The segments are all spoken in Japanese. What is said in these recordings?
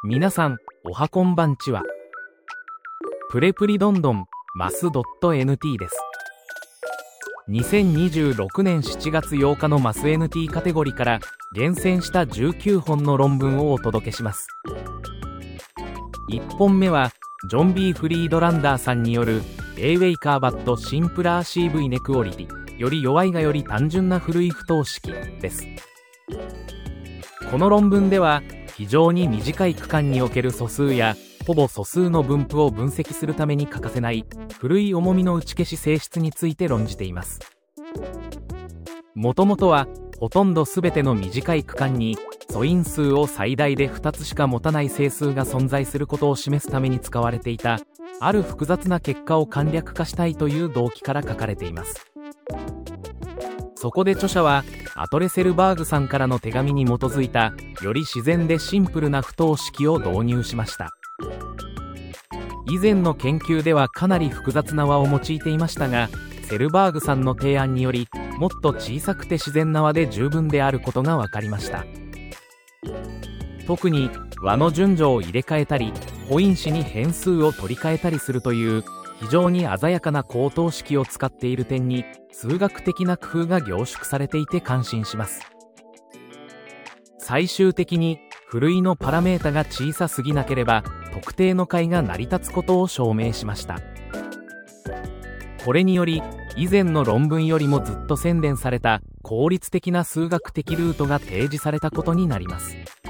皆さん、おはこんばんちは。プレプリどんどん、マス .nt です。2026年7月8日のマス NT カテゴリーから厳選した19本の論文をお届けします。1本目は、ジョン・ビー・フリードランダーさんによる Aウェイカーバットシンプラー CV ネクオリティ、より弱いがより単純な古い不等式です。この論文では、非常に短い区間における素数やほぼ素数の分布を分析するために欠かせない古い重みの打ち消し性質について論じています。もともとはほとんど全ての短い区間に素因数を最大で2つしか持たない整数が存在することを示すために使われていたある複雑な結果を簡略化したいという動機から書かれています。そこで著者はアトレセルバーグさんからの手紙に基づいたより自然でシンプルな不等式を導入しました。以前の研究ではかなり複雑な和を用いていましたが、セルバーグさんの提案によりもっと小さくて自然な和で十分であることが分かりました。特に和の順序を入れ替えたり補因子に変数を取り替えたりするという非常に鮮やかな高等式を使っている点に数学的な工夫が凝縮されていて感心します。最終的にふるいのパラメータが小さすぎなければ特定の解が成り立つことを証明しました。これにより以前の論文よりもずっと宣伝された効率的な数学的ルートが提示されたことになります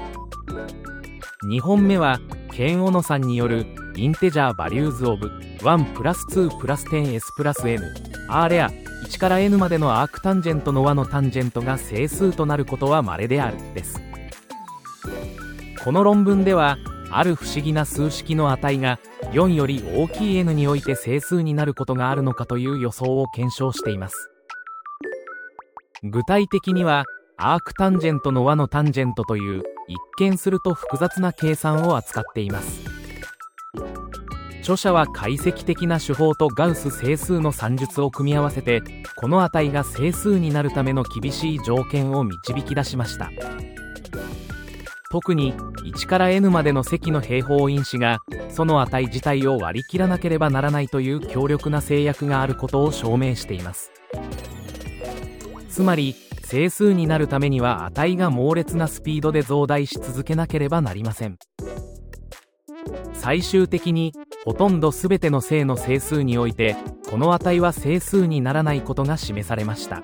。2本目はケン・オノさんによるインテジャーバリューズオブ1プラス2プラス 10s プラス n r レア1から n までのアークタンジェントの和のタンジェントが整数となることは稀であるです。この論文ではある不思議な数式の値が4より大きい n において整数になることがあるのかという予想を検証しています。具体的にはアークタンジェントの和のタンジェントという一見すると複雑な計算を扱っています。著者は解析的な手法とガウス整数の算術を組み合わせてこの値が整数になるための厳しい条件を導き出しました。特に1から n までの積の平方因子がその値自体を割り切らなければならないという強力な制約があることを証明しています。つまり整数になるためには値が猛烈なスピードで増大し続けなければなりません。最終的にほとんど全ての正の整数においてこの値は整数にならないことが示されました。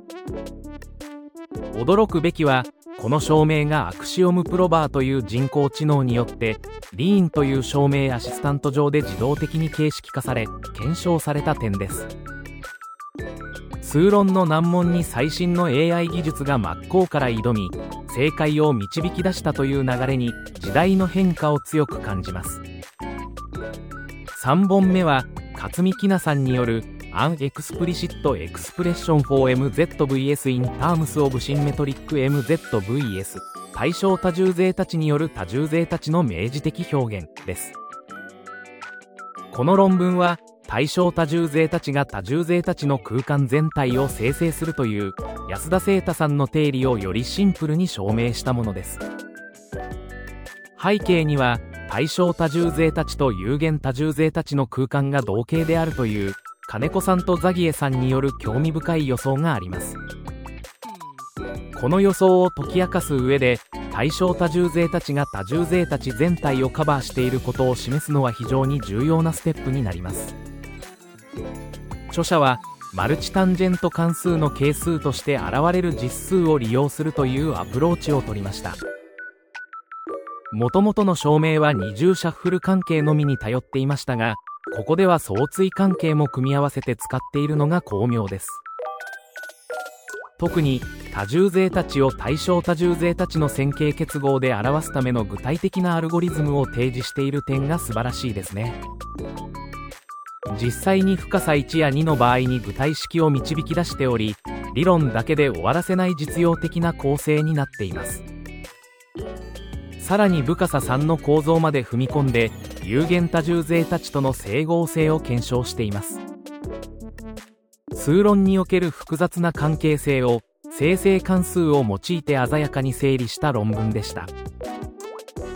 驚くべきはこの証明がアクシオムプロバーという人工知能によってリーンという証明アシスタント上で自動的に形式化され検証された点です。数論の難問に最新の AI 技術が真っ向から挑み正解を導き出したという流れに時代の変化を強く感じます。3本目は勝見きなさんによる An Explicit Expression for MZVS in Terms of Symmetric MZVS 対称多重税たちによる多重税たちの明示的表現です。この論文は対称多重税たちが多重税たちの空間全体を生成するという安田聖太さんの定理をよりシンプルに証明したものです。背景には対称多重税たちと有限多重税たちの空間が同型であるという金子さんとザギエさんによる興味深い予想があります。この予想を解き明かす上で対称多重税たちが多重税たち全体をカバーしていることを示すのは非常に重要なステップになります。著者はマルチタンジェント関数の係数として現れる実数を利用するというアプローチを取りました。もともとの証明は二重シャッフル関係のみに頼っていましたが、ここでは相対関係も組み合わせて使っているのが巧妙です。特に多重税たちを対称多重税たちの線形結合で表すための具体的なアルゴリズムを提示している点が素晴らしいですね。実際に深さ1や2の場合に具体式を導き出しており、理論だけで終わらせない実用的な構成になっています。さらに深さ3の構造まで踏み込んで有限多重税たちとの整合性を検証しています。数論における複雑な関係性を生成関数を用いて鮮やかに整理した論文でした。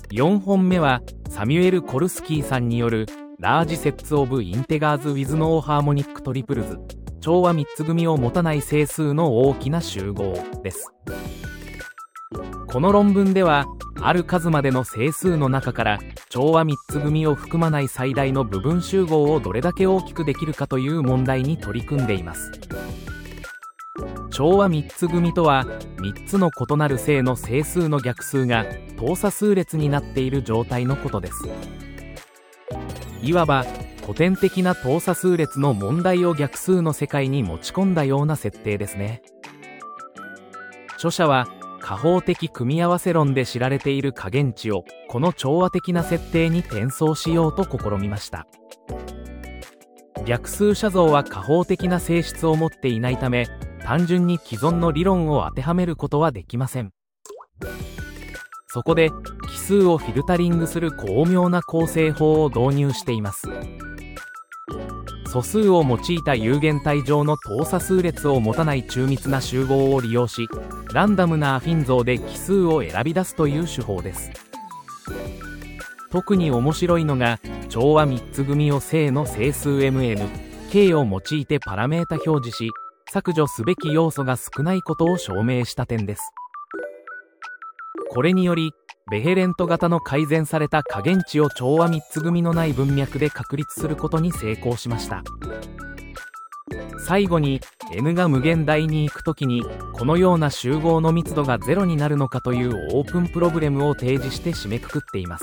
4本目はサミュエル・コルスキーさんによるラージセッツ・オブ・インテガーズ・ウィズ・ノー・ハーモニック・トリプルズ、調和3つ組を持たない整数の大きな集合です。この論文では、ある数までの整数の中から調和3つ組を含まない最大の部分集合をどれだけ大きくできるかという問題に取り組んでいます。調和3つ組とは、3つの異なる正の整数の逆数が等差数列になっている状態のことです。いわば古典的な等差数列の問題を逆数の世界に持ち込んだような設定ですね。著者は加法的組み合わせ論で知られている加減値をこの調和的な設定に転送しようと試みました。逆数写像は加法的な性質を持っていないため、単純に既存の理論を当てはめることはできません。そこで奇数をフィルタリングする巧妙な構成法を導入しています。素数を用いた有限体上の等差数列を持たない中密な集合を利用し、ランダムなアフィン像で奇数を選び出すという手法です。特に面白いのが、調和3つ組を正の整数 mn、k を用いてパラメータ表示し、削除すべき要素が少ないことを証明した点です。これにより、ベヘレント型の改善された加減値を調和3つ組のない文脈で確立することに成功しました。最後に n が無限大に行くときにこのような集合の密度が0になるのかというオープンプロブレムを提示して締めくくっています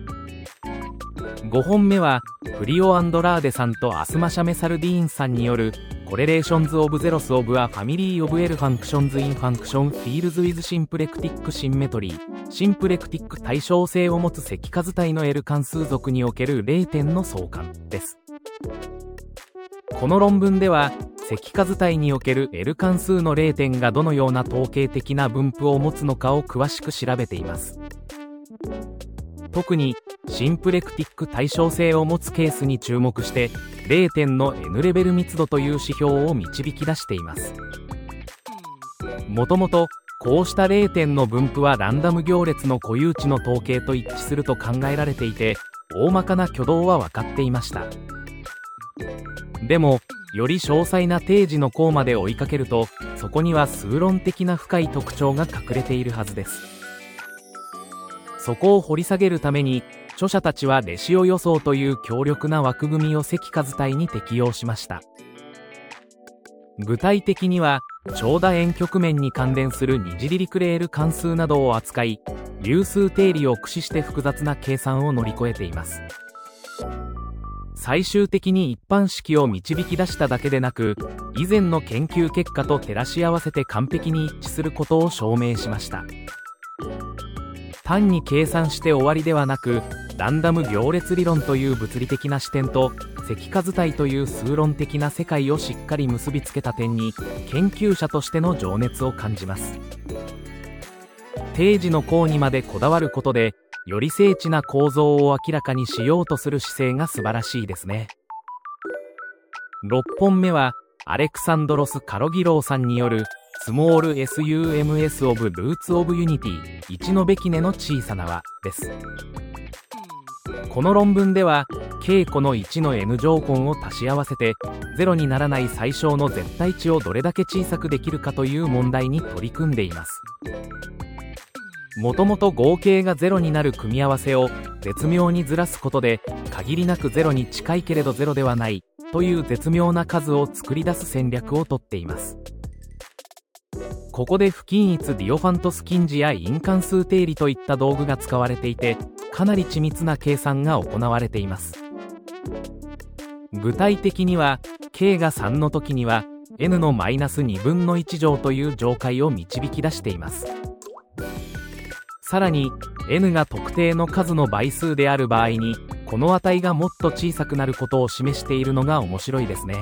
。5本目はフリオ・アンドラーデさんとアスマシャメ・サルディーンさんによるコレレーションズ・オブ・ゼロス・オブ・ア・ファミリー・オブ・エル・ファンクションズ・イン・ファンクション・フィールズ・ウィズ・シンプレクティック・シンメトリー、シンプレクティック対称性を持つ積数体の L 関数属における0点の相関です。この論文では積数体における L 関数の0点がどのような統計的な分布を持つのかを詳しく調べています。特にシンプレクティック対称性を持つケースに注目して0点の N レベル密度という指標を導き出しています。もともとこうした0点の分布はランダム行列の固有値の統計と一致すると考えられていて、大まかな挙動は分かっていました。でもより詳細な定時の項まで追いかけると、そこには数論的な深い特徴が隠れているはずです。そこを掘り下げるために著者たちはレシオ予想という強力な枠組みを積数体に適用しました。具体的には長楕円曲面に関連する二次リリクレール関数などを扱い、流数定理を駆使して複雑な計算を乗り越えています。最終的に一般式を導き出しただけでなく、以前の研究結果と照らし合わせて完璧に一致することを証明しました。単に計算して終わりではなく、ランダム行列理論という物理的な視点と積数体という数論的な世界をしっかり結びつけた点に研究者としての情熱を感じます。定時の項にまでこだわることでより精緻な構造を明らかにしようとする姿勢が素晴らしいですね。6本目はアレクサンドロス・カロギローさんによるスモール SUMS of Roots of Unity 1のべきねの小さな和です。この論文では K 個の1の N 乗根を足し合わせて0にならない最小の絶対値をどれだけ小さくできるかという問題に取り組んでいます。もともと合計が0になる組み合わせを絶妙にずらすことで限りなく0に近いけれど0ではないという絶妙な数を作り出す戦略をとっています。ここで不均一ディオファントス近似や因関数定理といった道具が使われていて、かなり緻密な計算が行われています。具体的には K が3の時には N のマイナス2分の1乗という乗解を導き出しています。さらに N が特定の数の倍数である場合にこの値がもっと小さくなることを示しているのが面白いですね。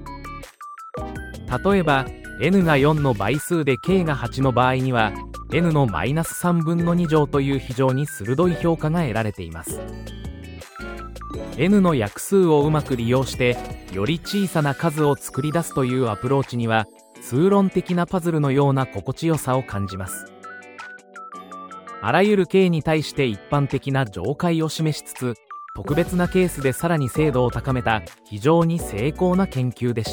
例えば N が4の倍数で K が8の場合には N のマイナス3分の2乗という非常に鋭い評価が得られています。N の約数をうまく利用してより小さな数を作り出すというアプローチには数論的なパズルのような心地よさを感じます。 あらゆる径に対して一般的な上階を示しつつ、特別なケースでさらに精度を高めた非常に精巧な研究でした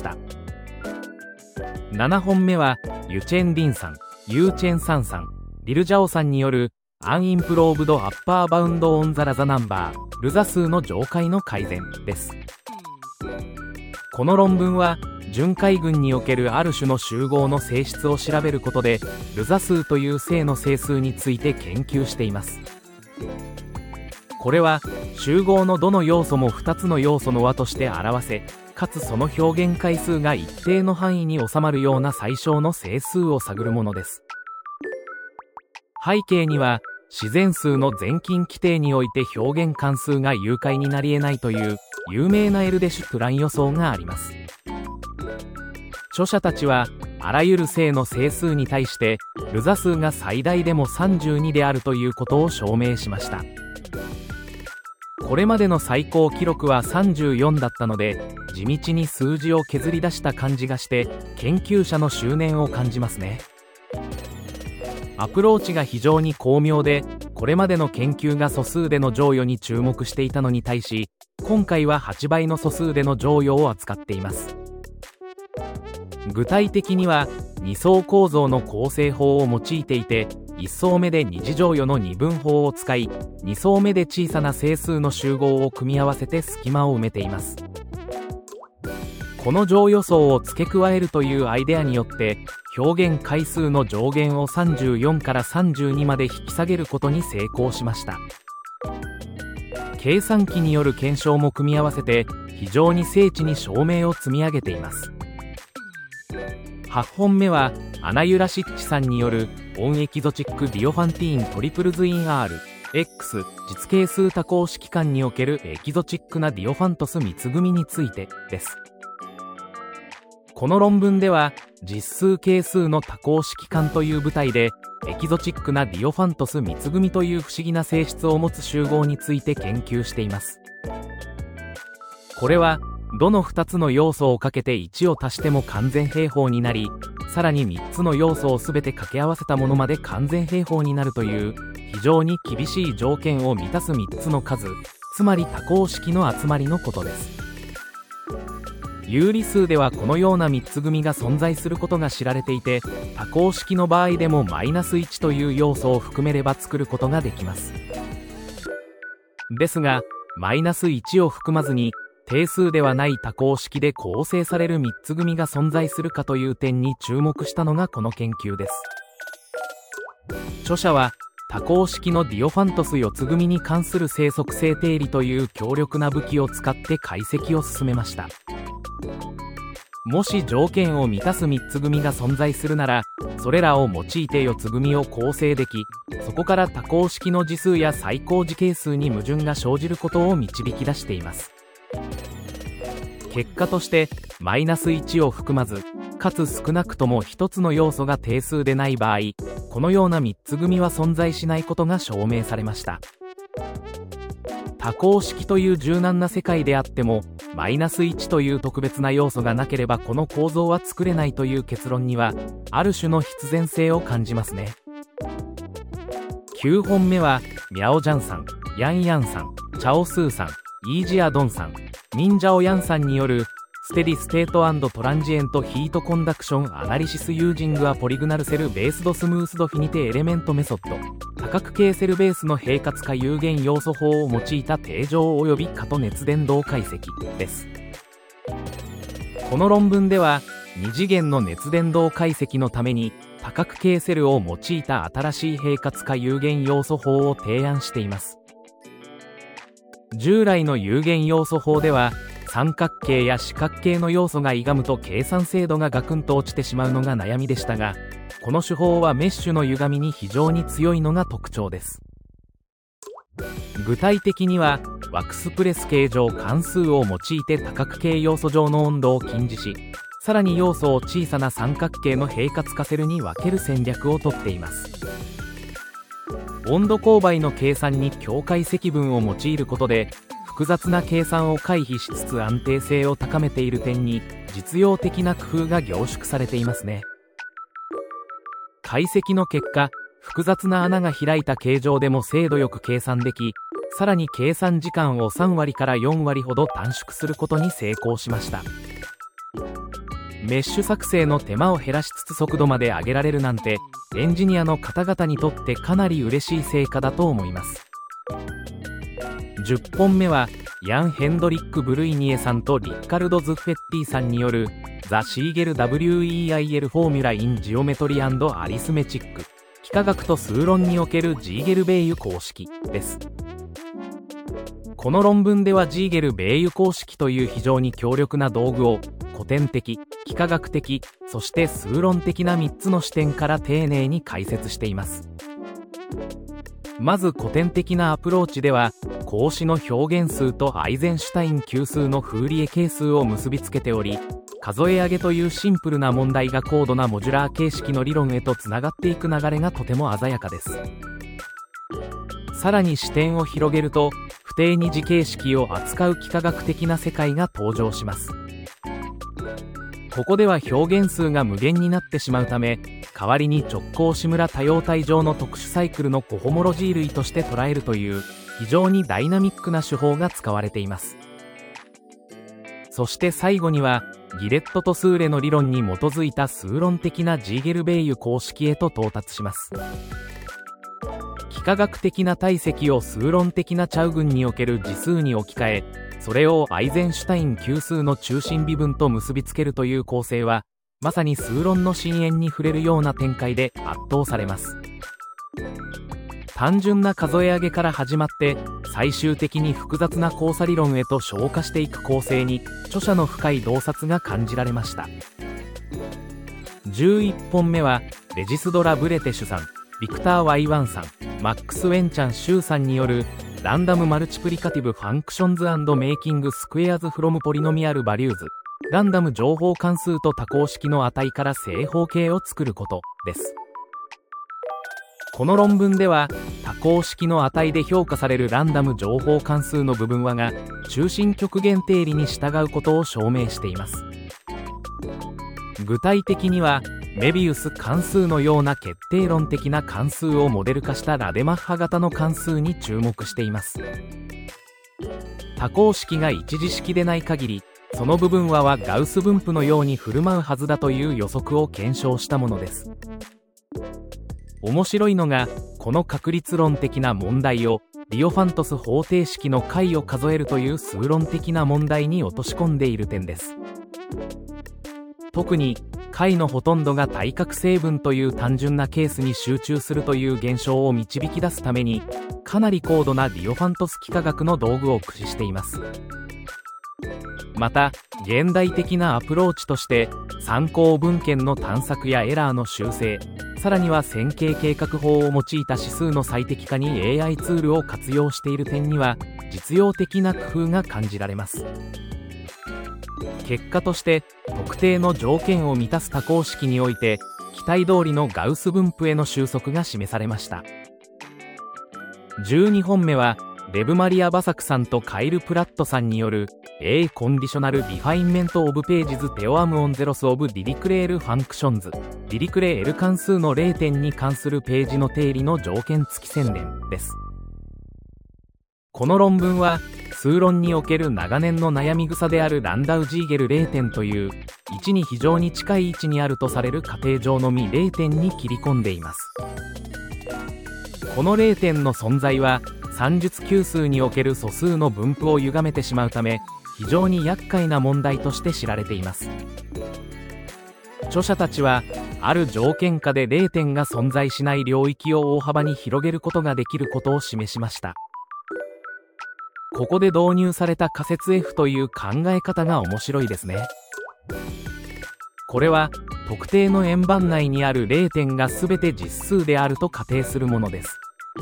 。7本目はユチェン・リンさん、ユーチェン・サンさん、リル・ジャオさんによるアンインプローブド・アッパーバウンド・オン・ザ・ラザ・ナンバー、ルザ数の上階の改善です。この論文は巡回群におけるある種の集合の性質を調べることで、ルザ数という正の整数について研究しています。これは集合のどの要素も2つの要素の和として表せ、かつその表現回数が一定の範囲に収まるような最小の整数を探るものです。背景には自然数の全近規定において表現関数が有解になり得ないという有名なエルデシュトゥラン予想があります。著者たちはあらゆる正の整数に対してルザ数が最大でも32であるということを証明しました。これまでの最高記録は34だったので、地道に数字を削り出した感じがして研究者の執念を感じますね。アプローチが非常に巧妙で、これまでの研究が素数での乗与に注目していたのに対し、今回は8倍の素数での乗与を扱っています。具体的には2層構造の構成法を用いていて、1層目で二次乗与の二分法を使い、2層目で小さな整数の集合を組み合わせて隙間を埋めています。この乗与層を付け加えるというアイデアによって表現回数の上限を34から32まで引き下げることに成功しました。計算機による検証も組み合わせて非常に精緻に証明を積み上げています。8本目はアナユラシッチさんによるオンエキゾチックディオファンティーントリプルズイン R、X 実係数多項式間におけるエキゾチックなディオファントス密組についてです。この論文では実数係数の多項式間という舞台でエキゾチックなディオファントス密組という不思議な性質を持つ集合について研究しています。これはどの2つの要素をかけて1を足しても完全平方になり、さらに3つの要素を全て掛け合わせたものまで完全平方になるという非常に厳しい条件を満たす3つの数、つまり多項式の集まりのことです。有理数ではこのような3つ組が存在することが知られていて、多項式の場合でも-1という要素を含めれば作ることができます。ですが-1を含まずに定数ではない多項式で構成される3つ組が存在するかという点に注目したのがこの研究です。著者は多項式のディオファントス4つ組に関する正則性定理という強力な武器を使って解析を進めました。もし条件を満たす3つ組が存在するなら、それらを用いて4つ組を構成でき、そこから多項式の次数や最高次係数に矛盾が生じることを導き出しています。結果として-1を含まず、かつ少なくとも1つの要素が定数でない場合、このような3つ組は存在しないことが証明されました。多項式という柔軟な世界であっても-1という特別な要素がなければこの構造は作れないという結論にはある種の必然性を感じますね。9本目はミャオジャンさん、ヤンヤンさん、チャオスーさん、イージアドンさん、ミンジャオヤンさんによるステディステート&トランジエントヒートコンダクションアナリシスユージングアポリグナルセルベースドスムースドフィニテエレメントメソッド多角形セルベースの平滑化有限要素法を用いた定常及び過と熱伝導解析です。この論文では2次元の熱伝導解析のために多角形セルを用いた新しい平滑化有限要素法を提案しています。従来の有限要素法では三角形や四角形の要素が歪むと計算精度がガクンと落ちてしまうのが悩みでしたが、この手法はメッシュの歪みに非常に強いのが特徴です。具体的にはワクスプレス形状関数を用いて多角形要素上の温度を禁じし、さらに要素を小さな三角形の平滑化セルに分ける戦略をとっています。温度勾配の計算に境界積分を用いることで複雑な計算を回避しつつ安定性を高めている点に実用的な工夫が凝縮されていますね。解析の結果、 複雑な穴が開いた形状でも精度よく計算でき、さらに計算時間を3割から4割ほど短縮することに成功しました。メッシュ作成の手間を減らしつつ速度まで上げられるなんて、エンジニアの方々にとってかなり嬉しい成果だと思います。10本目はヤン・ヘンドリック・ブルイニエさんとリッカルド・ズッフェッティさんによるザ・シーゲル WEIL フォーミュラ・イン・ジオメトリー&アリスメチック、幾何学と数論におけるジーゲル・ベイユ公式です。この論文ではジーゲル・ベイユ公式という非常に強力な道具を古典的、幾何学的、そして数論的な3つの視点から丁寧に解説しています。まず古典的なアプローチでは、格子の表現数とアイゼンシュタイン級数のフーリエ係数を結びつけており、数え上げというシンプルな問題が高度なモジュラー形式の理論へとつながっていく流れがとても鮮やかです。さらに視点を広げると、不定二次形式を扱う幾何学的な世界が登場します。ここでは表現数が無限になってしまうため、代わりに直行志村多様体上の特殊サイクルのコホモロジー類として捉えるという非常にダイナミックな手法が使われています。そして最後にはギレットとスーレの理論に基づいた数論的なジーゲルベイユ公式へと到達します。幾何学的な体積を数論的なチャウ群における次数に置き換え、それをアイゼンシュタイン級数の中心微分と結びつけるという構成は、まさに数論の深淵に触れるような展開で圧倒されます。単純な数え上げから始まって最終的に複雑な交差理論へと昇華していく構成に著者の深い洞察が感じられました。11本目はレジスドラ・ブレテシュさん、ビクター・ワイワンさん、マックス・ウェンチャン・シューさんによるランダム・マルチプリカティブ・ファンクションズ&メイキング・スクエアズ・フロム・ポリノミアル・バリューズ、ランダム情報関数と多項式の値から正方形を作ることです。この論文では多項式の値で評価されるランダム情報関数の部分和が中心極限定理に従うことを証明しています。具体的にはメビウス関数のような決定論的な関数をモデル化したラデマッハ型の関数に注目しています。多項式が一次式でない限り、その部分和はガウス分布のように振る舞うはずだという予測を検証したものです。面白いのが、この確率論的な問題をディオファントス方程式の解を数えるという数論的な問題に落とし込んでいる点です。特に解のほとんどが対角成分という単純なケースに集中するという現象を導き出すために、かなり高度なディオファントス幾何学の道具を駆使しています。また現代的なアプローチとして参考文献の探索やエラーの修正、さらには線形計画法を用いた指数の最適化に AI ツールを活用している点には実用的な工夫が感じられます。結果として特定の条件を満たす多項式において期待通りのガウス分布への収束が示されました。12本目はレブ・マリア・バサクさんとカイル・プラットさんによる A コンディショナル・ディファインメント・オブ・ページズ・テオアム・オン・ゼロス・オブ・ディリクレール・ファンクションズ、ディリクレー L 関数の0点に関するページの定理の条件付き宣伝です。この論文は数論における長年の悩み草であるランダウジーゲル0点という1に非常に近い位置にあるとされる仮定上のみ0点に切り込んでいます。この0点の存在は算術級数における素数の分布を歪めてしまうため非常に厄介な問題として知られています。著者たちはある条件下で0点が存在しない領域を大幅に広げることができることを示しました。ここで導入された仮説 F という考え方が面白いですね。これは特定の円盤内にある0点が全て実数であると仮定するものです。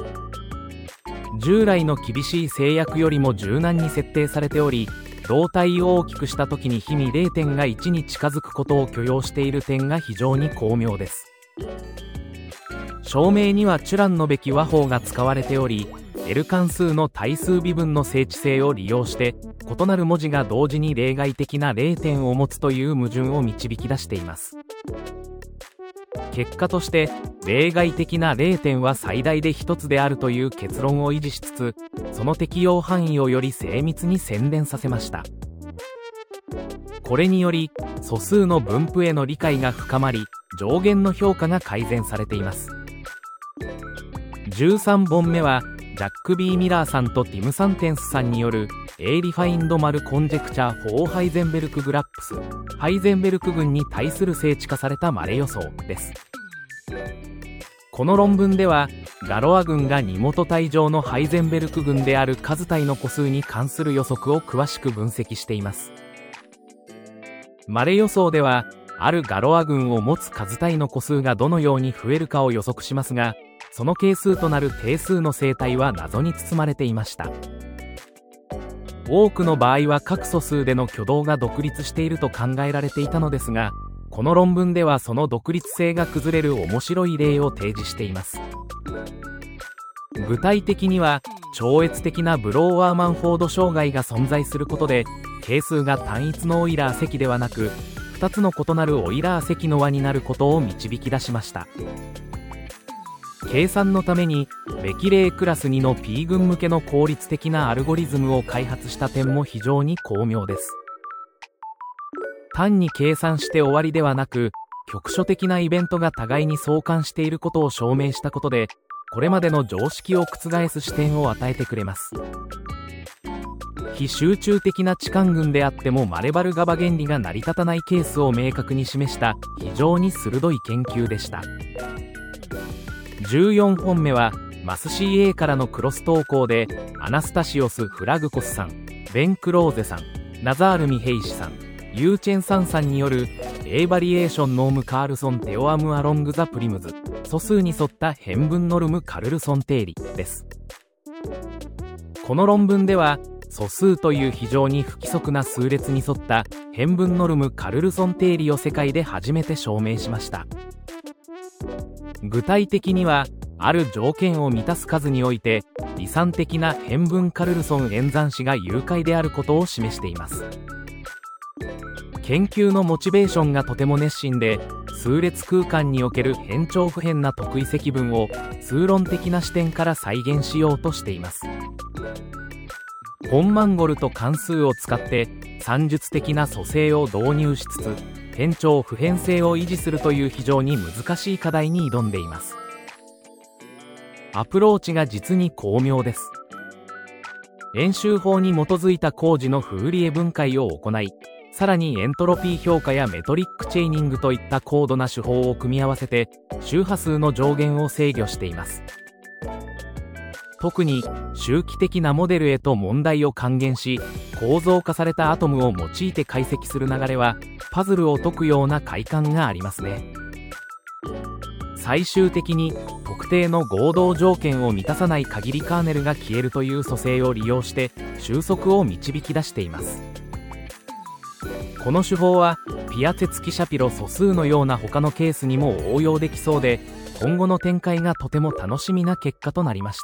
従来の厳しい制約よりも柔軟に設定されており、動体を大きくした時に日々0点が1に近づくことを許容している点が非常に巧妙です。証明にはチュランのべき和法が使われており、L 関数の対数微分の整地性を利用して異なる文字が同時に例外的な0点を持つという矛盾を導き出しています。 結果として例外的な0点は最大で1つであるという結論を維持しつつ、その適用範囲をより精密に洗練させました。これにより素数の分布への理解が深まり、上限の評価が改善されています。13本目はジャック・B・ミラーさんとティム・サンテンスさんによるA Refined Mal Conjecture for Heisenberg Graphs、ハイゼンベルク群に対する精緻化されたマレ予想です。この論文ではガロア群が二元体上のハイゼンベルク群である数体の個数に関する予測を詳しく分析しています。マレ予想ではあるガロア群を持つ数体の個数がどのように増えるかを予測しますが、その係数となる定数の生態は謎に包まれていました。多くの場合は各素数での挙動が独立していると考えられていたのですが、この論文ではその独立性が崩れる面白い例を提示しています。具体的には超越的なブローワーマンフォード障害が存在することで、係数が単一のオイラー積ではなく2つの異なるオイラー積の和になることを導き出しました。計算のためにベキレークラス2の P 群向けの効率的なアルゴリズムを開発した点も非常に巧妙です。単に計算して終わりではなく、局所的なイベントが互いに相関していることを証明したことで、これまでの常識を覆す視点を与えてくれます。非集中的な置換群であってもマレバルガバ原理が成り立たないケースを明確に示した非常に鋭い研究でした。14本目はマス CA からのクロス投稿で、アナスタシオス・フラグコスさん、ベン・クローゼさん、ナザール・ミヘイシさん、ユーチェンサンさんによる A バリエーションノーム・カールソン・テオアム・アロング・ザ・プリムズ、素数に沿った変分ノルム・カルルソン定理です。この論文では素数という非常に不規則な数列に沿った変分ノルム・カルルソン定理を世界で初めて証明しました。具体的にはある条件を満たす数において離散的な変分カルルソン演算子が有解であることを示しています。研究のモチベーションがとても熱心で、数列空間における変調不変な特異積分を数論的な視点から再現しようとしています。フォン・マンゴルと関数を使って算術的な組成を導入しつつ、変調不変性を維持するという非常に難しい課題に挑んでいます。アプローチが実に巧妙です。演習法に基づいた工事のフーリエ分解を行い、さらにエントロピー評価やメトリックチェーニングといった高度な手法を組み合わせて周波数の上限を制御しています。特に周期的なモデルへと問題を還元し、構造化されたアトムを用いて解析する流れはパズルを解くような快感がありますね。最終的に特定の合同条件を満たさない限りカーネルが消えるという組成を利用して収束を導き出しています。この手法はピアツェツキシャピロ素数のような他のケースにも応用できそうで、今後の展開がとても楽しみな結果となりました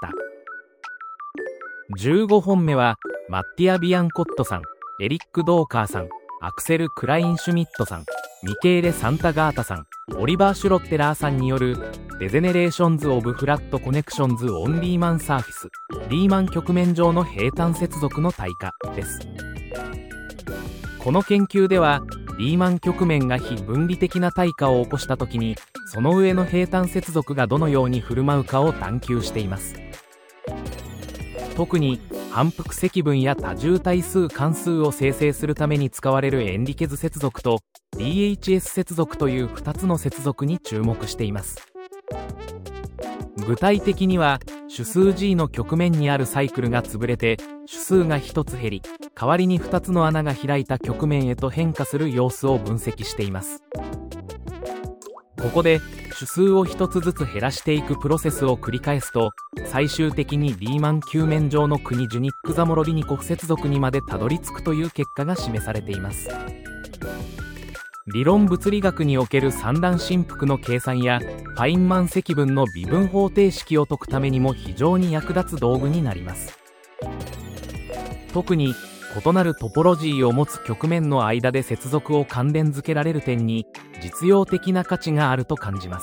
。15本目はマッティア・ビアンコットさん、エリック・ドーカーさん、アクセル・クラインシュミットさん、ミケーレ・サンタガータさん、オリバー・シュロッテラーさんによるデゼネレーションズ・オブ・フラット・コネクションズ・オン・リーマン・サーフィス、リーマン曲面上の平坦接続の対価です。この研究ではリーマン曲面が非分離的な対価を起こしたときに、その上の平坦接続がどのように振る舞うかを探求しています。特に反復積分や多重対数関数を生成するために使われるエンリケズ接続と DHS 接続という2つの接続に注目しています。具体的には主数 G の曲面にあるサイクルが潰れて主数が1つ減り、代わりに2つの穴が開いた曲面へと変化する様子を分析しています。ここで主数を1つずつ減らしていくプロセスを繰り返すと、最終的にリーマン球面上の国ジュニック・ザモロビニコフ接続にまでたどり着くという結果が示されています。理論物理学における三段振幅の計算やファインマン積分の微分方程式を解くためにも非常に役立つ道具になります。特に異なるトポロジーを持つ局面の間で接続を関連づけられる点に実用的な価値があると感じます。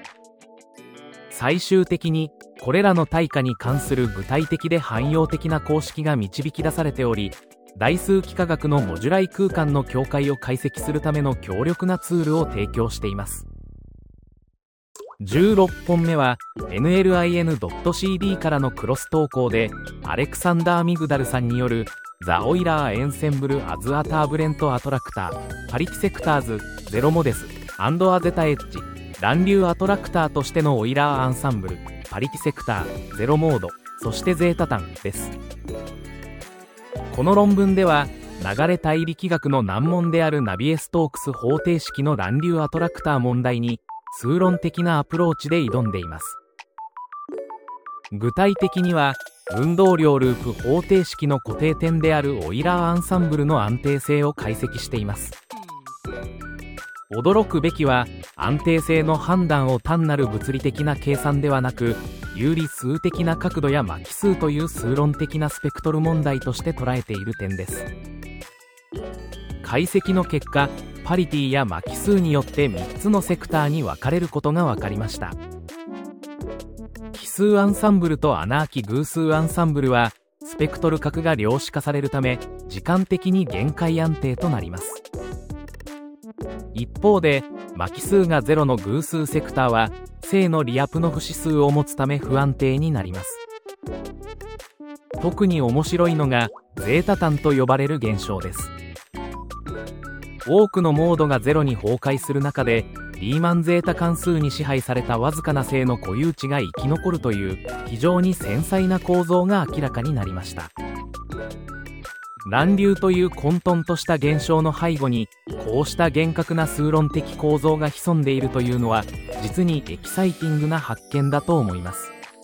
最終的にこれらの対価に関する具体的で汎用的な公式が導き出されており、代数幾何学のモジュライ空間の境界を解析するための強力なツールを提供しています。16本目は NLIN.CD からのクロス投稿で、アレクサンダー・ミグダルさんによるザ・オイラー・エンセンブル・アズ・アターブレント・アトラクター、パリティセクターズ、ゼロモデス、アゼタエッジ、乱流アトラクターとしてのオイラーアンサンブル、パリティセクター、ゼロモード、そしてゼータタンです。この論文では、流れ対力学の難問であるナビエストークス方程式の乱流アトラクター問題に数論的なアプローチで挑んでいます。具体的には、運動量ループ方程式の固定点であるオイラーアンサンブルの安定性を解析しています。驚くべきは、安定性の判断を単なる物理的な計算ではなく、有理数的な角度や巻数という数論的なスペクトル問題として捉えている点です。解析の結果、パリティや巻数によって3つのセクターに分かれることが分かりました。奇数アンサンブルとアナーキ偶数アンサンブルは、スペクトル角が量子化されるため、時間的に限界安定となります。一方で、巻数が0の偶数セクターは、正のリアプノフ指数を持つため不安定になります。特に面白いのが、ゼータ単と呼ばれる現象です。多くのモードが0に崩壊する中で、リーマンゼータ関数に支配されたわずかな正の固有値が生き残るという非常に繊細な構造が明らかになりました。乱流という混沌とした現象の背後にこうした厳格な数論的構造が潜んでいるというのは実にエキサイティングな発見だと思います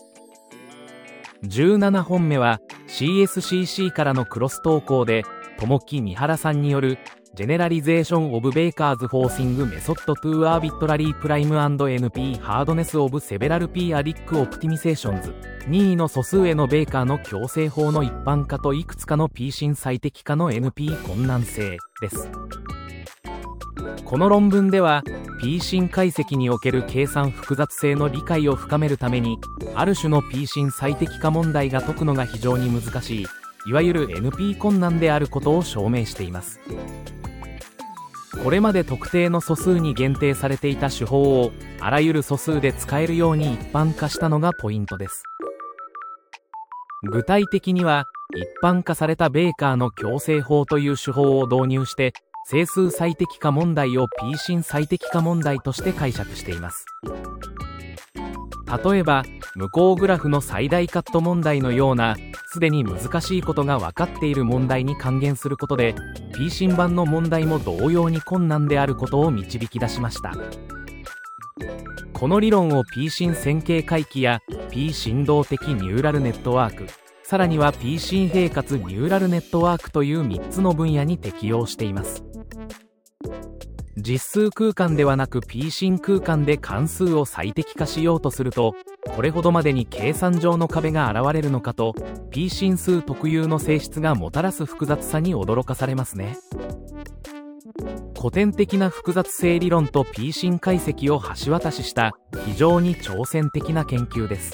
。17本目は CSCC からのクロス投稿で友木美原さんによるGeneralization of Baker's Forcing Method to Arbitrary Prime and NP Hardness of Several P-Adic Optimizations 任意の素数へのベーカーの強制法の一般化といくつかの P 進最適化の NP 困難性です。この論文では P 進解析における計算複雑性の理解を深めるためにある種の P 進最適化問題が解くのが非常に難しいいわゆる NP 困難であることを証明しています。これまで特定の素数に限定されていた手法をあらゆる素数で使えるように一般化したのがポイントです。具体的には一般化されたベーカーの強制法という手法を導入して整数最適化問題を P 進最適化問題として解釈しています。例えば無項グラフの最大カット問題のようなすでに難しいことが分かっている問題に還元することで P 進版の問題も同様に困難であることを導き出しました。この理論を P 進線形回帰や P 振動的ニューラルネットワーク、さらには P 進平滑ニューラルネットワークという3つの分野に適用しています。実数空間ではなく P 進空間で関数を最適化しようとするとこれほどまでに計算上の壁が現れるのかと P 進数特有の性質がもたらす複雑さに驚かされますね。古典的な複雑性理論と P 進解析を橋渡しした非常に挑戦的な研究です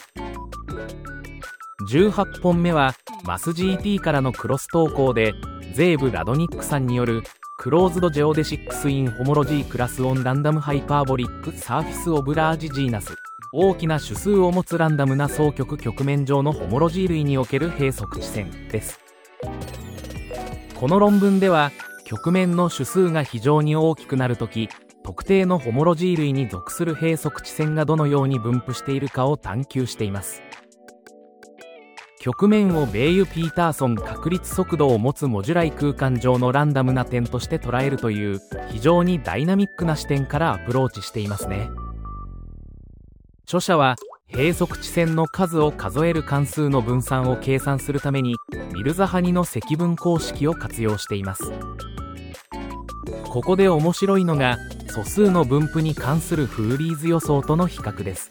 。18本目は MassGT からのクロス投稿でゼーブ・ラドニックさんによるクローズドジェオデシックスインホモロジークラスオンランダムハイパーボリックサーフィスオブラージジーナス大きな主数を持つランダムな双極曲面上のホモロジー類における閉塞地線です。この論文では曲面の主数が非常に大きくなるとき特定のホモロジー類に属する閉塞地線がどのように分布しているかを探求しています。曲面をベイユ・ピーターソン確率速度を持つモジュライ空間上のランダムな点として捉えるという非常にダイナミックな視点からアプローチしていますね。著者は閉塞地線の数を数える関数の分散を計算するためにミルザハニの積分公式を活用しています。ここで面白いのが素数の分布に関するフーリーズ予想との比較です。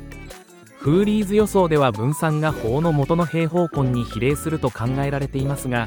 フーリーズ予想では分散が法の元の平方根に比例すると考えられていますが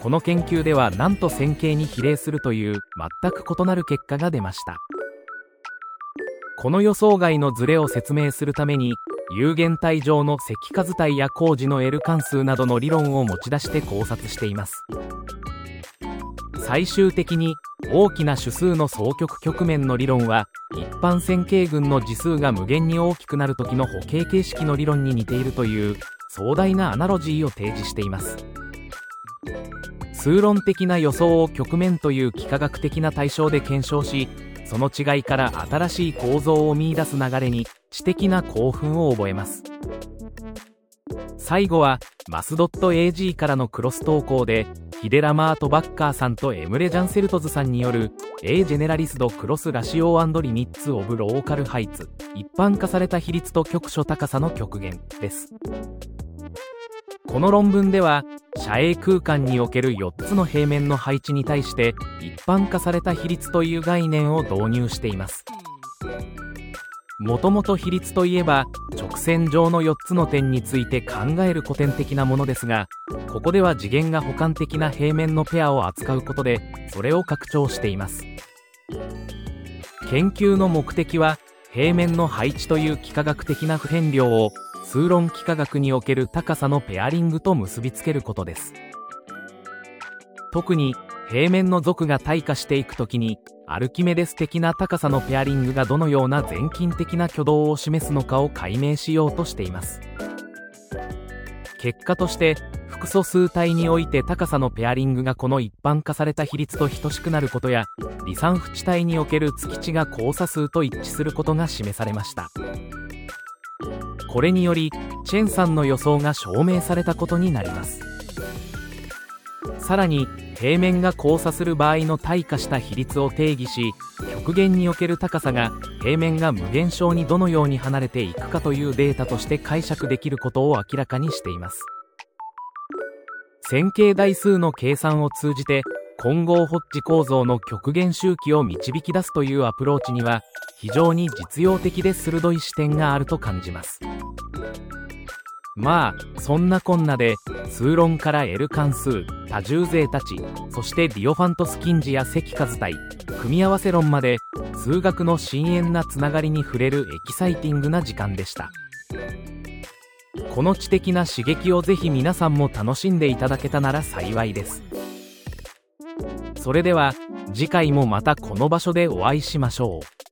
この研究ではなんと線形に比例するという全く異なる結果が出ました。この予想外のズレを説明するために、有限体上の積数体や高次の L 関数などの理論を持ち出して考察しています。最終的に大きな主数の双極局面の理論は、一般線形群の次数が無限に大きくなる時の歩形形式の理論に似ているという壮大なアナロジーを提示しています。数論的な予想を局面という幾何学的な対象で検証し、その違いから新しい構造を見出す流れに知的な興奮を覚えます。最後はマス .ag からのクロス投稿で、ヒデラマート・バッカーさんとエムレ・ジャンセルトズさんによる A ジェネラリスド・クロス・ラシオ&リミッツ・オブ・ローカル・ハイツ、一般化された比率と局所高さの極限です。この論文では、斜影空間における4つの平面の配置に対して一般化された比率という概念を導入しています。もともと比率といえば直線上の4つの点について考える古典的なものですが、ここでは次元が補完的な平面のペアを扱うことでそれを拡張しています。研究の目的は平面の配置という幾何学的な不変量を数論幾何学における高さのペアリングと結びつけることです。特に平面の属が退化していくときにアルキメデス的な高さのペアリングがどのような全近的な挙動を示すのかを解明しようとしています。結果として複素数体において高さのペアリングがこの一般化された比率と等しくなることや、離散符地体における月値が交差数と一致することが示されました。これによりチェンさんの予想が証明されたことになります。さらに平面が交差する場合の退化した比率を定義し、極限における高さが平面が無限小にどのように離れていくかというデータとして解釈できることを明らかにしています。線形代数の計算を通じて混合ホッジ構造の極限周期を導き出すというアプローチには非常に実用的で鋭い視点があると感じます。まあそんなこんなで数論から L 関数、多重ゼータ値、そしてディオファントスキンジや積数体、組み合わせ論まで数学の深遠なつながりに触れるエキサイティングな時間でした。この知的な刺激をぜひ皆さんも楽しんでいただけたなら幸いです。それでは次回もまたこの場所でお会いしましょう。